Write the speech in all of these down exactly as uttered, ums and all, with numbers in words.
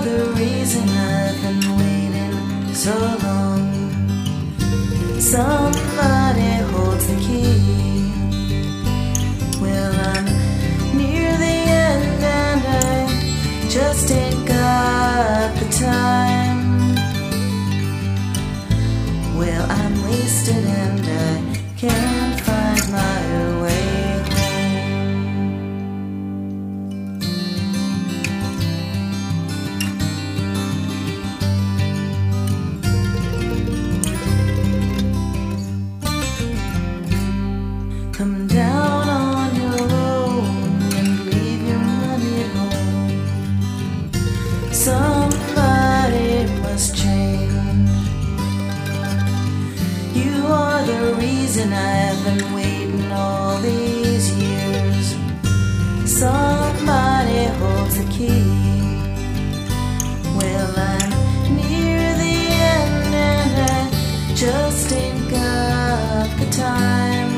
the reason I've been waiting so long. Somebody holds the key. Well, I'm near the end and I just ain't got the time. Well, I'm wasted and I can't find my way home. Come down on your own and leave your money at home. Somebody must change. You are the reason I've been waiting all these years. Somebody holds the key. Well, I'm near the end and I just ain't got the time.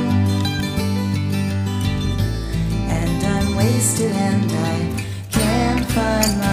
And I'm wasted and I can't find my